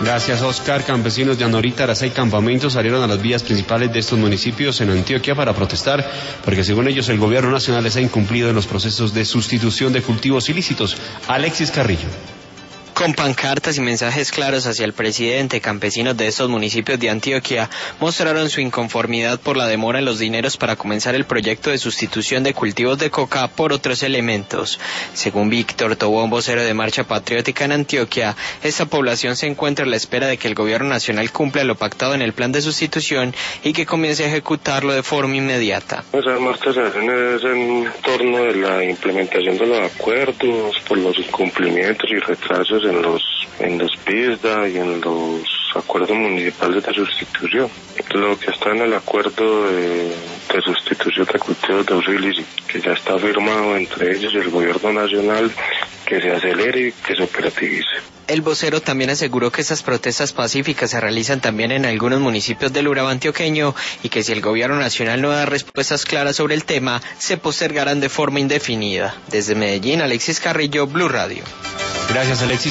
Gracias, Oscar. Campesinos de Anorita, Arasá y Campamento salieron a las vías principales de estos municipios en Antioquia para protestar, porque según ellos el gobierno nacional les ha incumplido en los procesos de sustitución de cultivos ilícitos. Alexis Carrillo. Con pancartas y mensajes claros hacia el presidente, campesinos de estos municipios de Antioquia mostraron su inconformidad por la demora en los dineros para comenzar el proyecto de sustitución de cultivos de coca por otros elementos. Según Víctor Tobón, vocero de Marcha Patriótica en Antioquia, esta población se encuentra a la espera de que el gobierno nacional cumpla lo pactado en el plan de sustitución y que comience a ejecutarlo de forma inmediata. Esas marchas se hacen en torno de la implementación de los acuerdos, por los incumplimientos y retrasos en los PISDA y en los acuerdos municipales de sustitución. Lo que está en el acuerdo de sustitución de cultivos de uso ilícito, que ya está firmado entre ellos y el gobierno nacional, que se acelere y que se operativice. El vocero también aseguró que estas protestas pacíficas se realizan también en algunos municipios del Urabá antioqueño y que si el gobierno nacional no da respuestas claras sobre el tema, se postergarán de forma indefinida. Desde Medellín, Alexis Carrillo, Blue Radio. Gracias, Alexis.